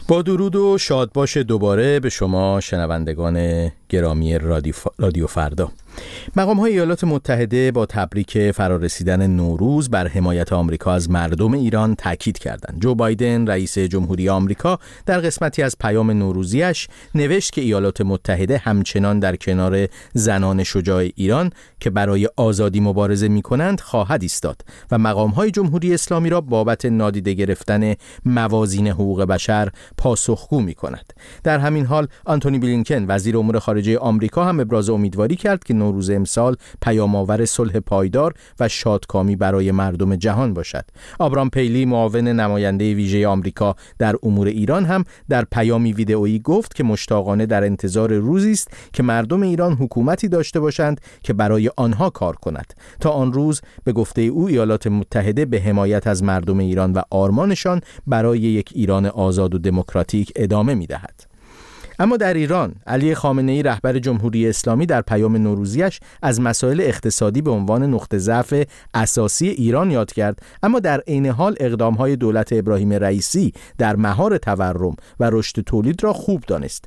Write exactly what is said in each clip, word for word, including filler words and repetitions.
با درود و شادباش دوباره به شما شنوندگان گرامی رادیو, ف... رادیو فردا. مقام‌های ایالات متحده با تبریک فرارسیدن نوروز بر حمایت آمریکا از مردم ایران تاکید کردند. جو بایدن رئیس جمهوری آمریکا در قسمتی از پیام نوروزیش نوشت که ایالات متحده همچنان در کنار زنان شجاع ایران که برای آزادی مبارزه می‌کنند خواهد ایستاد و مقام‌های جمهوری اسلامی را بابت نادیده گرفتن موازین حقوق بشر پاسخگو می‌کند. در همین حال آنتونی بلینکن وزیر امور خارجه آمریکا هم ابراز امیدواری کرد که نوروز امسال پیام‌آور صلح پایدار و شادکامی برای مردم جهان باشد. آبرام پیلی معاون نماینده ویژه آمریکا در امور ایران هم در پیامی ویدئویی گفت که مشتاقانه در انتظار روزی است که مردم ایران حکومتی داشته باشند که برای آنها کار کند. تا آن روز به گفته او ایالات متحده به حمایت از مردم ایران و آرمانشان برای یک ایران آزاد و دموکراتیک ادامه می‌دهد. اما در ایران علی خامنه‌ای رهبر جمهوری اسلامی در پیام نوروزیش از مسائل اقتصادی به عنوان نقطه ضعف اساسی ایران یاد کرد، اما در عین حال اقدام‌های دولت ابراهیم رئیسی در مهار تورم و رشد تولید را خوب دانست.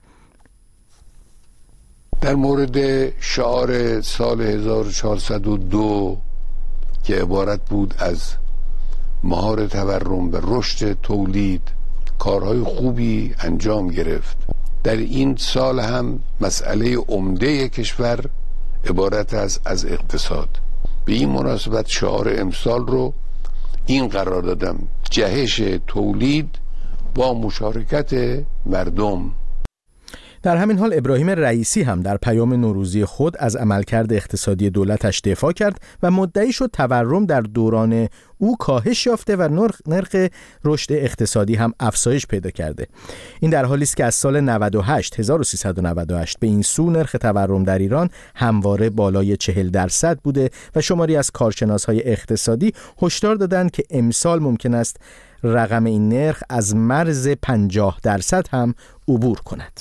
در مورد شعار سال هزار و چهارصد و دو که عبارت بود از مهار تورم و رشد تولید کارهای خوبی انجام گرفت، در این سال هم مسئله عمده کشور عبارت است از اقتصاد. به این مناسبت شعار امسال رو این قرار دادم: جهش تولید با مشارکت مردم. در همین حال ابراهیم رئیسی هم در پیام نوروزی خود از عملکرد اقتصادی دولتش دفاع کرد و مدعی شد تورم در دوران او کاهش یافته و نرخ نرخ رشد اقتصادی هم افزایش پیدا کرده. این در حالی است که از سال نود و هشت هزار و سیصد و نود و هشت به این سو نرخ تورم در ایران همواره بالای چهل درصد بوده و شماری از کارشناس‌های اقتصادی هشدار دادند که امسال ممکن است رقم این نرخ از مرز پنجاه درصد هم عبور کند.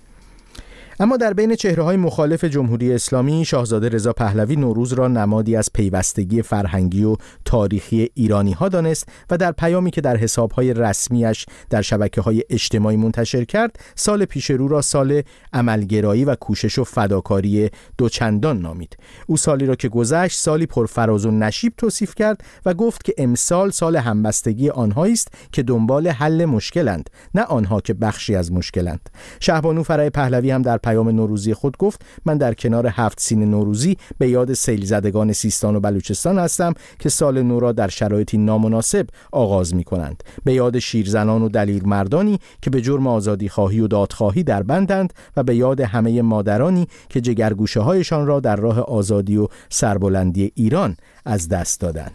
اما در بین چهره‌های مخالف جمهوری اسلامی، شاهزاده رضا پهلوی نوروز را نمادی از پیوستگی فرهنگی و تاریخی ایرانی‌ها دانست و در پیامی که در حساب‌های رسمیش در شبکه‌های اجتماعی منتشر کرد، سال پیش رو را سال عملگرایی و کوشش و فداکاری دوچندان نامید. او سالی را که گذشت سالی پرفراز و نشیب توصیف کرد و گفت که امسال سال همبستگی آنهایی است که دنبال حل مشکلند، نه آنها که بخشی از مشکلند. شهبانو فرح پهلوی هم در پیام نوروزی خود گفت: من در کنار هفت سین نوروزی به یاد سیل زدگان سیستان و بلوچستان هستم که سال نو را در شرایطی نامناسب آغاز می کنند. به یاد شیرزنان و دلیر مردانی که به جرم آزادی خواهی و دادخواهی در بندند و به یاد همه مادرانی که جگرگوشه هایشان را در راه آزادی و سربلندی ایران از دست دادند.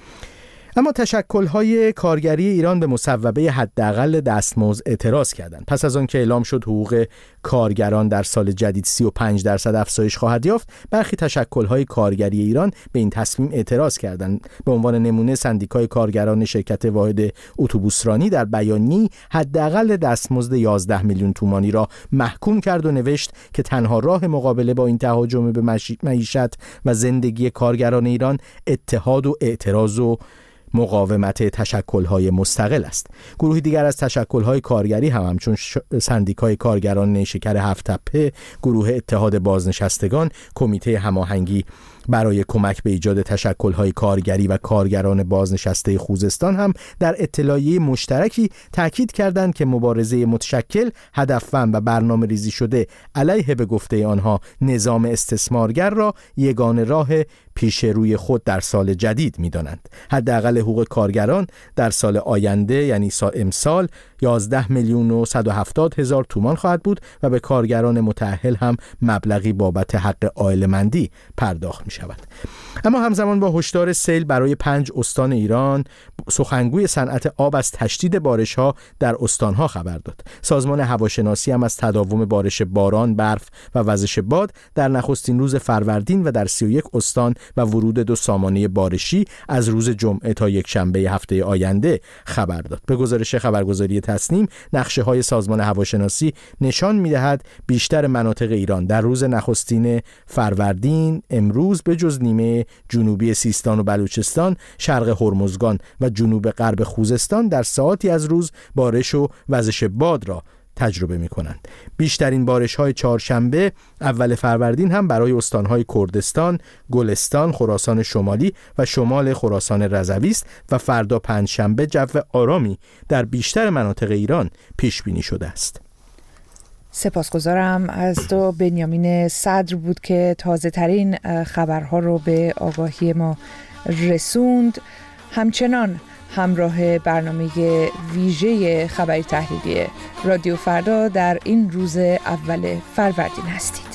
اما تشکل‌های کارگری ایران به مصوبه حداقل دستمزد اعتراض کردند. پس از آن که اعلام شد حقوق کارگران در سال جدید سی و پنج درصد افزایش خواهد یافت، برخی تشکل‌های کارگری ایران به این تصمیم اعتراض کردند. به عنوان نمونه سندیکای کارگران شرکت واحد اتوبوسرانی در بیانیه‌ای حداقل دستمزد یازده میلیون تومانی را محکوم کرد و نوشت که تنها راه مقابله با این تهاجم به معیشت و زندگی کارگران ایران اتحاد و اعتراض و مقاومت تشکل‌های مستقل است. گروهی دیگر از تشکل‌های کارگری هم همچون سندیکای کارگران نیشکر هفت تپه، گروه اتحاد بازنشستگان، کمیته هماهنگی برای کمک به ایجاد تشکل‌های کارگری و کارگران بازنشسته خوزستان هم در اطلاعیه مشترکی تاکید کردند که مبارزه متشکل، هدفمند و برنامه‌ریزی شده علیه به گفته آنها نظام استثمارگر را یگانه راه پیش روی خود در سال جدید می‌دانند. حداقل حقوق کارگران در سال آینده یعنی سال امسال یازده میلیون و صد و هفتاد هزار تومان خواهد بود و به کارگران متأهل هم مبلغی بابت حق عائله‌مندی پرداخت می شود. اما همزمان با هشدار سیل برای پنج استان ایران، سخنگوی صنعت آب از تشدید بارش‌ها در استان‌ها خبر داد. سازمان هواشناسی هم از تداوم بارش باران، برف و وزش باد در نخستین روز فروردین و در سی و یک استان و ورود دو سامانه بارشی از روز جمعه تا یک شنبه هفته آینده خبر داد. به گزارش خبرگزاری تصنیم، نقشه‌های سازمان هواشناسی نشان می‌دهد بیشتر مناطق ایران در روز نخستین فروردین امروز به جز نیمه جنوبی سیستان و بلوچستان، شرق هرمزگان و جنوب غرب خوزستان در ساعاتی از روز بارش و وزش باد را تجربه می کنند. بیشترین بارش های چهارشنبه اول فروردین هم برای استانهای کردستان، گلستان، خراسان شمالی و شمال خراسان رضوی است و فردا پنجشنبه جو آرامی در بیشتر مناطق ایران پیش بینی شده است. سپاسگزارم از تو بنیامین صدر بود که تازه ترین خبرها رو به آگاهی ما رسوند. همچنان همراه برنامه ویژه خبری تحلیلی رادیو فردا در این روز اول فروردین هستید.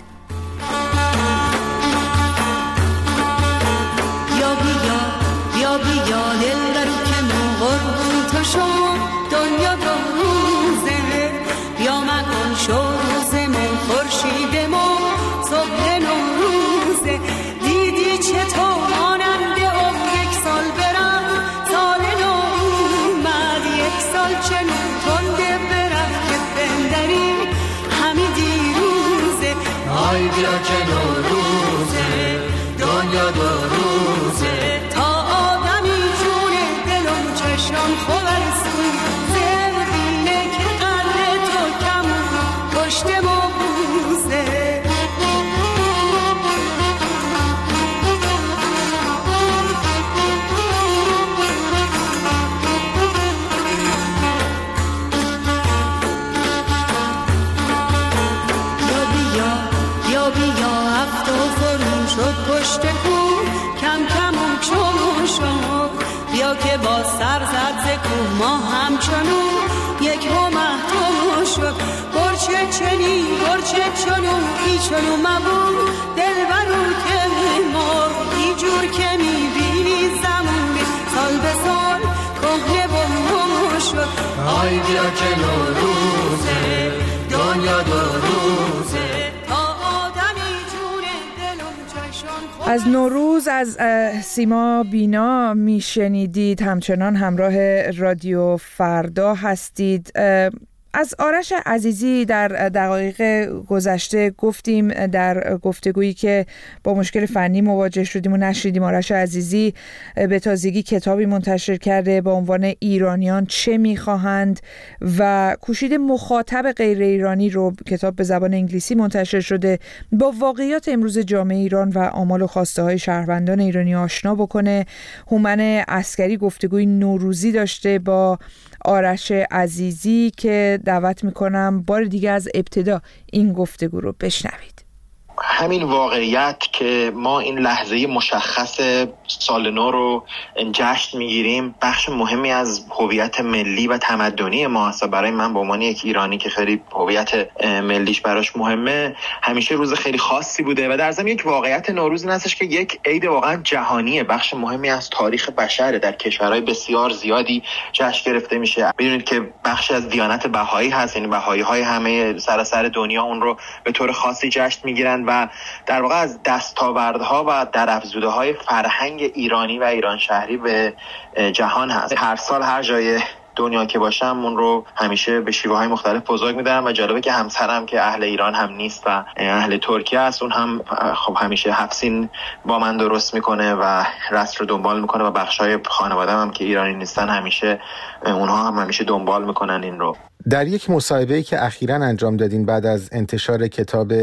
یا بیا یا بیا دل برو که قربون تو شما دنیا دو روزه بیا مکن شوزمون خورشید ما صبح نوروزه دیدی چطور ماننده عمر یک سال برم سال نو اومد یک سال چنون تنده برفت که بندری همی دیروزه آی بیا که نوروزه دنیا دو روزه تا آدمی جونه دلم چشم خورسون زمینه که قلب تو کمون پشت ما بوزه پشت کوه کم کم و چون شما بیا که با سر زد ز کوه ما همچنون یک هم محتوم شد برچه چنی برچه چنو ای چنو مبون دل برو که مر ای جور که میبینی زمون سال به سال کهنه و هم شد آی بیا که نوروزه دنیا دو روزه از نوروز از سیما بینا میشنیدید. همچنان همراه رادیو فردا هستید. از آرش عزیزی در دقایق گذشته گفتیم در گفتگویی که با مشکل فنی مواجه شدیم و نشریدیم. آرش عزیزی به تازگی کتابی منتشر کرده با عنوان ایرانیان چه میخواهند و کوشیده مخاطب غیر ایرانی رو، کتاب به زبان انگلیسی منتشر شده، با واقعیات امروز جامعه ایران و آمال و خواسته های شهروندان ایرانی آشنا بکنه. هومن عسکری گفتگوی نوروزی داشته با آرش عزیزی که دعوت میکنم بار دیگه از ابتدا این گفتگو رو بشنوید. همین واقعیت که ما این لحظه مشخص سال نو رو جشن میگیریم بخش مهمی از هویت ملی و تمدنی ما است. برای من به عنوان یک ایرانی که خیلی هویت ملیش براش مهمه، همیشه روز خیلی خاصی بوده و در ضمن یک واقعیت نوروز این هستش که یک عید واقعا جهانیه، بخش مهمی از تاریخ بشره، در کشورهای بسیار زیادی جشن گرفته میشه. بدونید که بخش از دیانت بهایی هست، یعنی بهایی های همه سراسر دنیا اون رو به طور خاصی جشن میگیرن و در واقع از دستاوردها و درافزوده‌های فرهنگ ایرانی و ایران شهری به جهان هست. هر سال هر جای دنیا که باشم اون رو همیشه به شیوه‌های مختلف بزرگ می‌دارم و جالبه که همسرم که اهل ایران هم نیست و اهل ترکیه است، اون هم خب همیشه هفسین با من درست میکنه و رسم رو دنبال میکنه و بخشای خانواده‌ام هم که ایرانی نیستن همیشه اونها هم همیشه دنبال میکنن این رو. در یک مصاحبه‌ای که اخیراً انجام دادین بعد از انتشار کتاب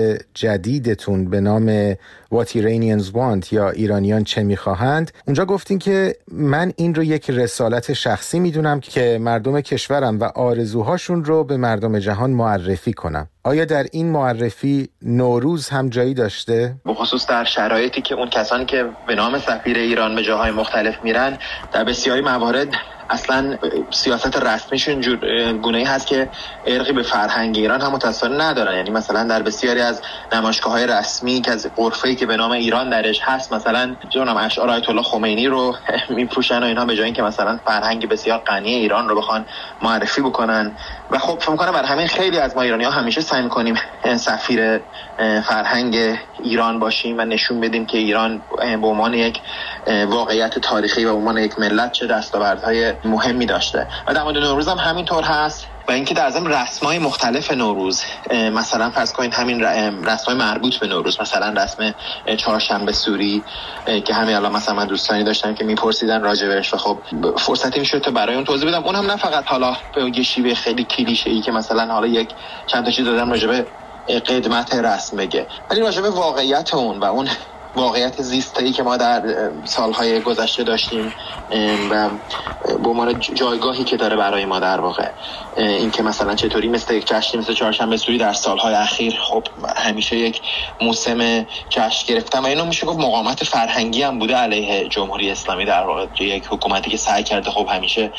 جدیدتون به نام What Iranians Want یا ایرانیان چه می‌خواهند، اونجا گفتین که من این رو یک رسالت شخصی می‌دونم که مردم کشورم و آرزوهاشون رو به مردم جهان معرفی کنم. آیا در این معرفی نوروز هم جایی داشته؟ به خصوص در شرایطی که اون کسانی که به نام سفیر ایران به جاهای مختلف میرن در بسیاری موارد اصلا سیاست رسمیشون گونه‌ای هست که ارقی به فرهنگ ایران هم متأثر ندارن. یعنی مثلا در بسیاری از نمایشگاه‌های رسمی که از غرفه‌ای که به نام ایران درش هست مثلا جناب اشعار آیت الله خمینی رو میپوشن و اینها به جای اینکه مثلا فرهنگ بسیار غنی ایران رو بخوان معرفی بکنن. و خب فکر می‌کنم برای همین خیلی از ما ایرانی‌ها همیشه سعی می‌کنیم سفیر فرهنگ ایران باشیم و نشون بدیم که ایران به عنوان یک واقعیت تاریخی و به عنوان یک ملت چه دستاوردهای مهمی داشته. و در مورد نوروز هم همینطور هست. و اینکه در ضمن رسم‌های مختلف نوروز، مثلا فرض کنید همین رسم‌های مربوط به نوروز، مثلا رسم چهارشنبه سوری که همین الان مثلا من دوستانی داشتم که میپرسیدن راجبش و خب فرصتی میشد تا برای اون توضیح بدم. اونم نه فقط حالا به یه شیوه خیلی کلیشه‌ای که مثلا حالا یک چند تا چیز دادم راجب قدمت رسم بگه، ولی راجب واقعیت اون و اون واقعیت زیسته‌ای که ما در سالهای گذشته داشتیم و به عنوان جایگاهی که داره برای ما در واقع این که مثلا چطوری مثل یک جشنی مثل چهارشنبه سوری در سالهای اخیر خب همیشه یک موسم جشن گرفتن و اینو میشه گفت مقاومت فرهنگی هم بوده علیه جمهوری اسلامی در واقع، یک حکومتی که سعی کرده خب همیشه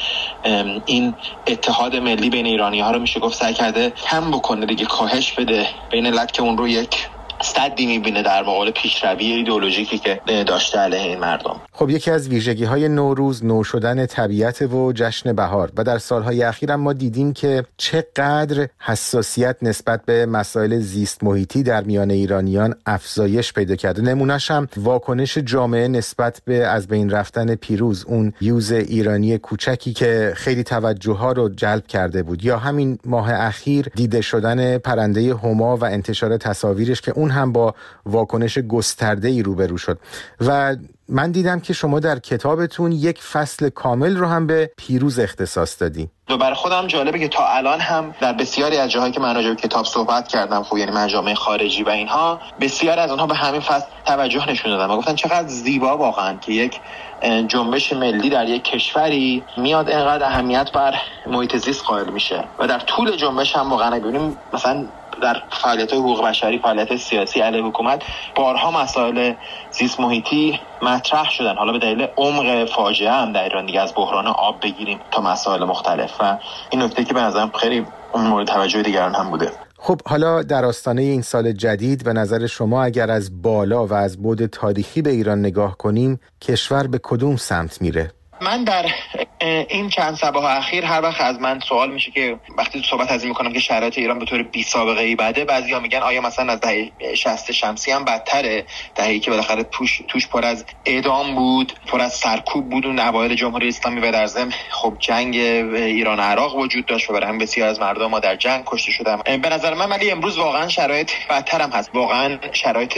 این اتحاد ملی بین ایرانی‌ها رو میشه گفت سعی کرده کم بکنه دیگه، کاهش بده بین علت که اون رو یک صدی میبینه در مقابل پیشروی ایدئولوژیکی که داشته علیه این مردم. خب یکی از ویژگی‌های نوروز نو شدن طبیعت و جشن بهار و در سالهای اخیر هم ما دیدیم که چقدر حساسیت نسبت به مسائل زیست محیطی در میان ایرانیان افزایش پیدا کرده. نمونه‌ش هم واکنش جامعه نسبت به از بین رفتن پیروز، اون یوز ایرانی کوچکی که خیلی توجه‌ها رو جلب کرده بود، یا همین ماه اخیر دیده شدن پرنده هما و انتشار تصاویرش که اون هم با واکنش گسترده‌ای روبرو شد. و من دیدم که شما در کتابتون یک فصل کامل رو هم به پیروز اختصاص دادی. و برای خودم جالبه که تا الان هم در بسیاری از جاهایی که من راجع به کتاب صحبت کردم، خب یعنی مجامع خارجی و اینها، بسیاری از اونها به همین فصل توجه نشون دادن و گفتن چقدر زیبا واقعا که یک جنبش ملی در یک کشوری میاد اینقدر اهمیت بر محیط زیست قائل میشه. و در طول جنبش هم واقعا ببینیم مثلا در فعالیت‌های حقوق بشری، فعالیت سیاسی علیه حکومت، بارها مسائل زیست محیطی مطرح شدن، حالا به دلیل عمق فاجعه هم در ایران دیگه، از بحران آب بگیریم تا مسائل مختلف. و این نکته که به نظرم خیلی مورد توجه دیگران هم بوده. خب حالا در آستانه این سال جدید و نظر شما اگر از بالا و از بعد تاریخی به ایران نگاه کنیم، کشور به کدوم سمت میره؟ من در این چند سباه اخیر هر وقت از من سوال میشه که وقتی صحبت از این میکنم که شرایط ایران به طور بی سابقه ای بده، بعضیا میگن آیا مثلا از دهه شصت شمسی هم بدتره، دهه‌ای که بالاخره توش توش پر از اعدام بود، پر از سرکوب بود اون اوایل جمهوری اسلامی و در ضمن خب جنگ ایران عراق وجود داشت و برای هم بسیار از مردم ما در جنگ کشته شدن. به نظر من ولی امروز واقعا شرایط بدتر هم هست، واقعا شرایط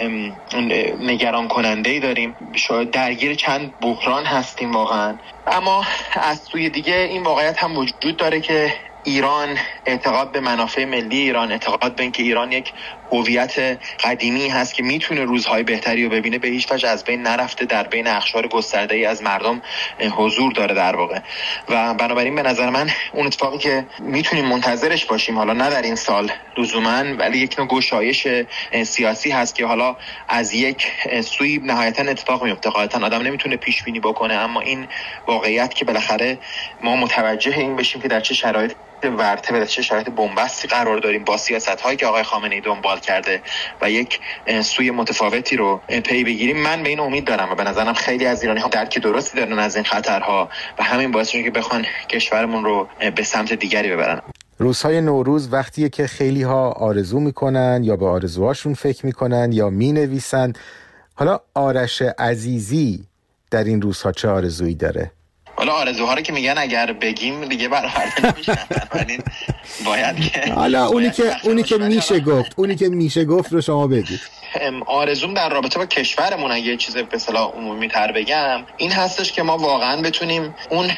نگران کننده ای داریم، شاید درگیر چند بحران هستیم واقعا. اما از سوی دیگه این واقعیت هم وجود داره که ایران اعتقاد به منافع ملی ایران، اعتقاد به اینکه ایران یک هویت قدیمی هست که میتونه روزهای بهتری رو ببینه، به هیچ وجه از بین نرفته، در بین اقشار گسترده‌ای از مردم حضور داره در واقع. و بنابراین به نظر من اون اتفاقی که میتونیم منتظرش باشیم، حالا نه در این سال لزوما، ولی یک نوع گشایش سیاسی هست که حالا از یک سوی نهایتا اتفاق میفته. قاعدتا آدم نمیتونه پیش بینی بکنه، اما این واقعیت که بالاخره ما متوجه این بشیم که در چه شرایط ورطه و چه شرایط بنبستی قرار داریم با سیاست‌هایی که آقای خامنه‌ای دنبال کرده و یک سوی متفاوتی رو پی بگیریم. من به این امید دارم و به نظرم خیلی از ایرانی‌ها درک درستی دارن از این خطرها و همین باعث میشه که بخوان کشورمون رو به سمت دیگری ببرن. روزهای نوروز وقتیه که خیلی‌ها آرزو میکنن یا به آرزوهاشون فکر میکنن یا مینویسن. حالا آرش عزیزی در این روزها چه آرزویی داره؟ حالا آرزوها رو که میگن اگر بگیم دیگه برآورده نمیشن، ولی باید که حالا اونی که اونی که میشه گفت اونی که میشه گفت رو شما بگید. آرزوم در رابطه با کشورمون اگه یه چیز به اصطلاح عمومی تر بگم این هستش که ما واقعا بتونیم اون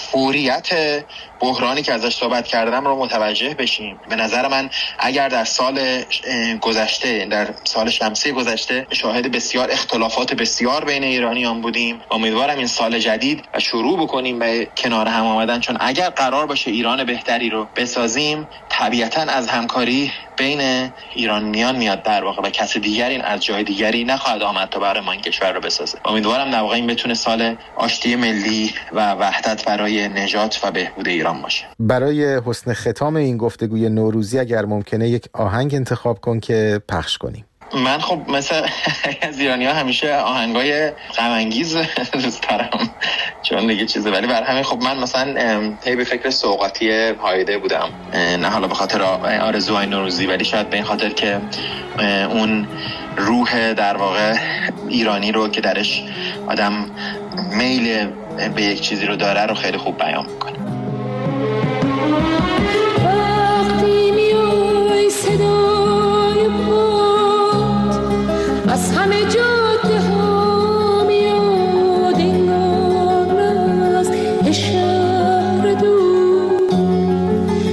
فوریت بحرانی که ازش صحبت کردم رو متوجه بشیم. به نظر من اگر در سال گذشته، در سال شمسی گذشته شاهد بسیار اختلافات بسیار بین ایرانیان بودیم، امیدوارم این سال جدید و شروع بکنیم به کنار هم آمدن، چون اگر قرار باشه ایران بهتری رو بسازیم طبیعتاً از همکاری بین ایرانیان میاد در واقع و کسی دیگری از جای دیگری نخواهد آمد تا برای ما این کشور رو بسازه. امیدوارم در واقع این بتونه سال آشتی ملی و وحدت برای نجات و بهبود ایران باشه. برای حسن ختام این گفتگوی نوروزی اگر ممکنه یک آهنگ انتخاب کن که پخش کنیم. من خب مثل از ایرانی‌ها همیشه آهنگای غم انگیز دوست دارم چون دیگه چیزه، ولی بر همین خب من مثلا هی به فکر سوغاتی هایده بودم، نه حالا به خاطر آرزوهای نوروزی ولی شاید به این خاطر که اون روح در واقع ایرانی رو که درش آدم میل به یک چیزی رو داره رو خیلی خوب بیان میکنه.